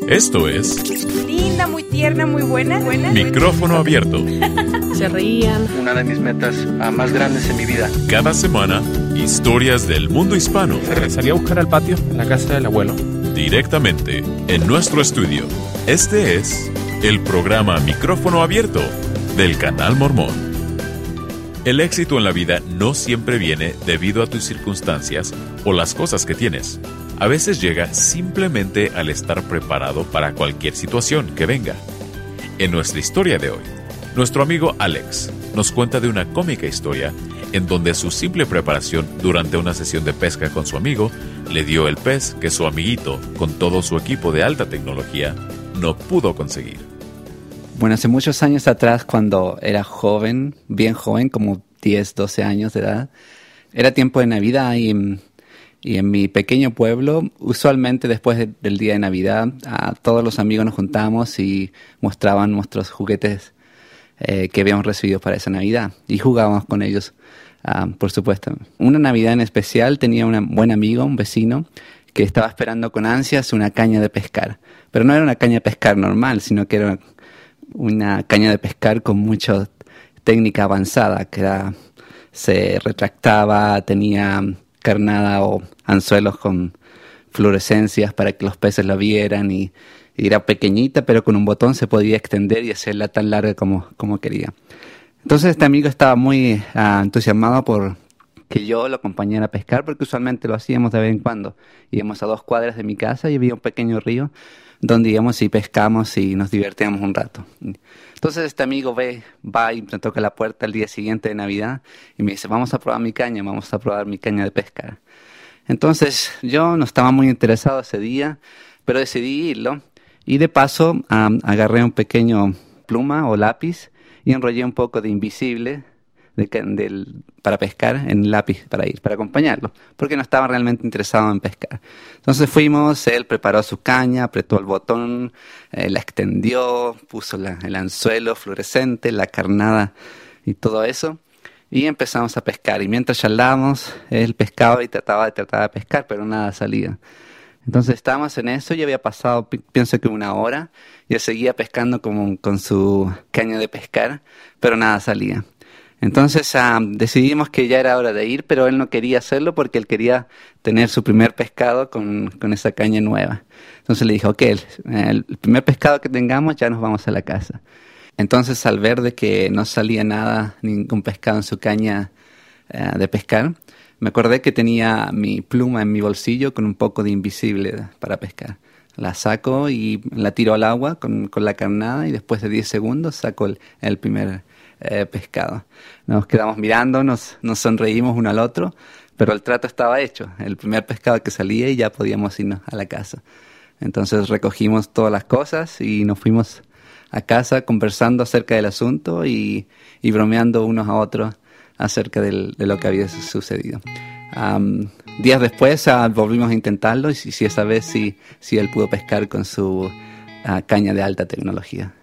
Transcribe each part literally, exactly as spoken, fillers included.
Esto es... Linda, muy tierna, muy buena. buena. Micrófono abierto. Se rían. Una de mis metas uh, más grandes en mi vida. Cada semana, historias del mundo hispano. Salí a buscar al patio, en la casa del abuelo. Directamente, en nuestro estudio. Este es el programa Micrófono Abierto del Canal Mormón. El éxito en la vida no siempre viene debido a tus circunstancias o las cosas que tienes. A veces llega simplemente al estar preparado para cualquier situación que venga. En nuestra historia de hoy, nuestro amigo Alex nos cuenta de una cómica historia en donde su simple preparación durante una sesión de pesca con su amigo le dio el pez que su amiguito, con todo su equipo de alta tecnología, no pudo conseguir. Bueno, hace muchos años atrás, cuando era joven, bien joven, como diez, doce años de edad, era tiempo de Navidad y, y en mi pequeño pueblo, usualmente después de, del día de Navidad, a todos los amigos nos juntábamos y mostraban nuestros juguetes eh, que habíamos recibido para esa Navidad y jugábamos con ellos, uh, por supuesto. Una Navidad en especial tenía un buen amigo, un vecino, que estaba esperando con ansias una caña de pescar. Pero no era una caña de pescar normal, sino que era una caña de pescar con mucha técnica avanzada, que era, se retractaba, tenía carnada o anzuelos con fluorescencias para que los peces lo vieran y, y era pequeñita, pero con un botón se podía extender y hacerla tan larga como, como quería. Entonces este amigo estaba muy uh, entusiasmado por que yo lo acompañara a pescar, porque usualmente lo hacíamos de vez en cuando. Íbamos a dos cuadras de mi casa y había un pequeño río donde íbamos y pescamos y nos divertíamos un rato. Entonces este amigo ve, va y me toca la puerta el día siguiente de Navidad y me dice, vamos a probar mi caña, vamos a probar mi caña de pescar. Entonces yo no estaba muy interesado ese día, pero decidí irlo y de paso um, agarré un pequeño pluma o lápiz y enrollé un poco de invisible de, de, para pescar en el lápiz para ir, para acompañarlo, porque no estaba realmente interesado en pescar. Entonces fuimos, él preparó su caña, apretó el botón, eh, la extendió, puso la, el anzuelo fluorescente, la carnada y todo eso, y empezamos a pescar. Y mientras charlábamos, él pescaba y trataba de tratar de pescar, pero nada salía. Entonces estábamos en eso, y había pasado, pienso que una hora, y él seguía pescando como con su caña de pescar, pero nada salía. Entonces um, decidimos que ya era hora de ir, pero él no quería hacerlo porque él quería tener su primer pescado con, con esa caña nueva. Entonces le dije, ok, el, el primer pescado que tengamos ya nos vamos a la casa. Entonces al ver de que no salía nada, ningún pescado en su caña uh, de pescar, me acordé que tenía mi pluma en mi bolsillo con un poco de invisible para pescar. La saco y la tiro al agua con, con la carnada y después de diez segundos saco el, el primer Eh, pescado. Nos quedamos mirando, nos, nos sonreímos uno al otro, pero el trato estaba hecho. El primer pescado que salía y ya podíamos irnos a la casa. Entonces recogimos todas las cosas y nos fuimos a casa conversando acerca del asunto y, y bromeando unos a otros acerca del, de lo que había sucedido. Um, días después uh, volvimos a intentarlo y si, si esa vez sí, sí él pudo pescar con su uh, caña de alta tecnología.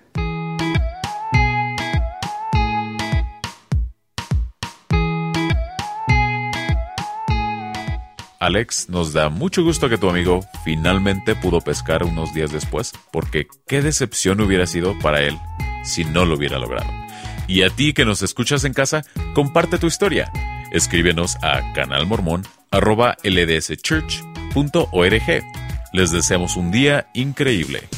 Alex, nos da mucho gusto que tu amigo finalmente pudo pescar unos días después, porque qué decepción hubiera sido para él si no lo hubiera logrado. Y a ti que nos escuchas en casa, comparte tu historia. Escríbenos a canalmormon arroba l d s church punto org. Les deseamos un día increíble.